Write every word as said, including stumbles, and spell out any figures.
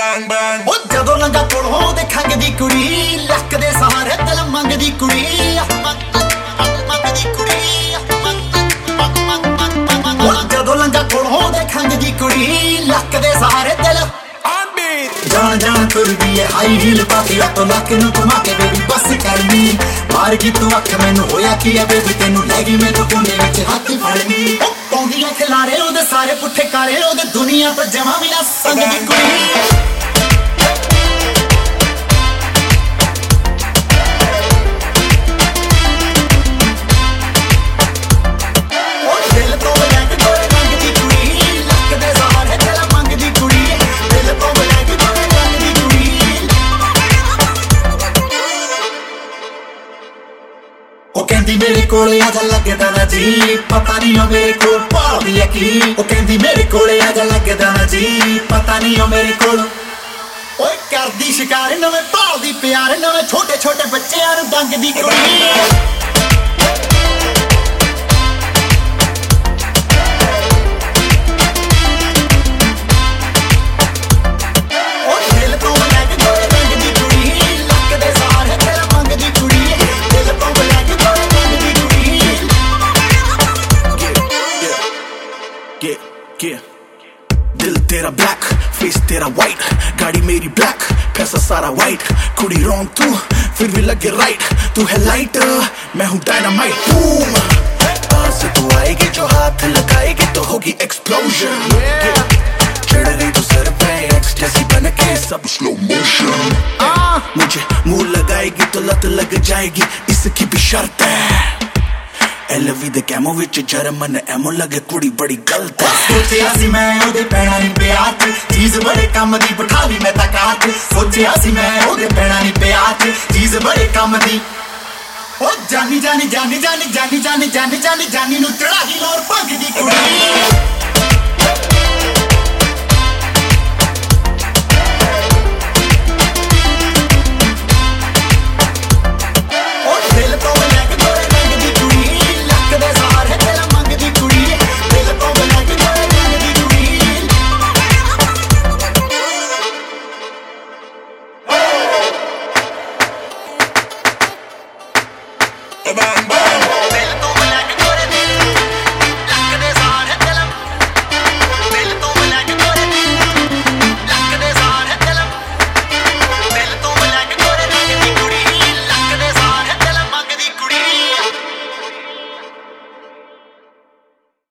bang bang ਉਹ ਜਦੋਂ ਲੰਗਾ ਕੋਲੋਂ ਦੇਖਾਂਗੇ ਕੁੜੀ ਲੱਕ ਦੇ ਸਹਾਰੇ ਦਿਲ ਮੰਗਦੀ ਕੁੜੀ ਮੰਗਦੀ ਕੁੜੀ ਉਹ ਜਦੋਂ ਲੰਗਾ ਕੋਲੋਂ ਦੇਖਾਂਗੇ ਕੁੜੀ ਲੱਕ ਦੇ ਸਹਾਰੇ ਦਿਲ ਜਾਣ ਜਾਣ ਤੁਰਦੀ ਏ ਹਾਈ ਹੀਲ ਪਾਤੀ ਤੋਂ ਲੱਕ ਨੂੰ ਘੁਮਾ ਕੇ ਬੇਬੀ ਬਸ ਕਰਨੀ ਮਾਰ ਗਈ ਤੂੰ ਅੱਖ ਮੈਨੂੰ ਹੋਇਆ ਕੀ ਐ ਬੇਬੀ ਤੈਨੂੰ ਲੈ ਗਈ ਮੈਨੂੰ ਕੋਨੇ ਵਿੱਚ ਹੱਥ ਫੜਨੀ ਉਹ ਪੌਂਦੀਆਂ ਖਿਲਾਰੇ ਉਹਦੇ ਸਾਰੇ ਪੁੱਠੇ ਕਾਲੇ ਉਹਦੇ ਦੁਨੀਆ ਤੋਂ ਜਮਾ ਵੀ ਨਾ ਸੰਗਦੀ ਕੁੜੀ ਉਹ ਕਹਿੰਦੀ ਮੇਰੇ ਕੋਲੇ ਆ ਜਾ ਲੱਗਦਾ ਨਾ ਜੀ ਪਤਾ ਨਹੀਂ ਉਹ ਮੇਰੇ ਕੋਲ ਭਾਲਦੀ ਐ ਕੀ ਉਹ ਕਹਿੰਦੀ ਮੇਰੇ ਕੋਲੇ ਆ ਜਾ ਲੱਗਦਾ ਨਾ ਜੀ ਪਤਾ ਨਹੀਂ ਉਹ ਮੇਰੇ ਕੋਲ ਓਏ ਕਰਦੀ ਸ਼ਿਕਾਰ ਨਵੇਂ ਭਾਲਦੀ ਪਿਆਰ ਨਵੇਂ ਛੋਟੇ ਛੋਟੇ ਬੱਚਿਆਂ ਨੂੰ ਦੰਗਦੀ ਕੁੜੀ दिल तेरा ब्लैक फेस तेरा वाइट गाड़ी मेरी ब्लैक पैसा सारा वाइट कुड़ी रॉन्ग तू फिर भी लगे राइट तू है लाइट मैं हूँ डायनामाइट बूम पास तू आएगी जो हाथ लगाएगी तो होगी एक्सप्लोजन चढ़ गई तो सर पे एक्सटेसी बन के सब स्लो मोशन मुझे मुंह लगाएगी तो लत लग जाएगी इसकी भी शर्त है एलवी दे कैमो विच जर्मन एमो लगे कुड़ी बड़ी गलत है सोचिया सी मैं ओदे पैणा नहीं पिया चीज बड़े काम दी बिठा ली मैं तकात सोचिया सी मैं ओदे पैणा नहीं पिया चीज बड़े काम दी ओ जानी जानी जानी जानी जानी जानी जानी जानी जानी नु चढ़ा ही लोर भंग दी कुड़ी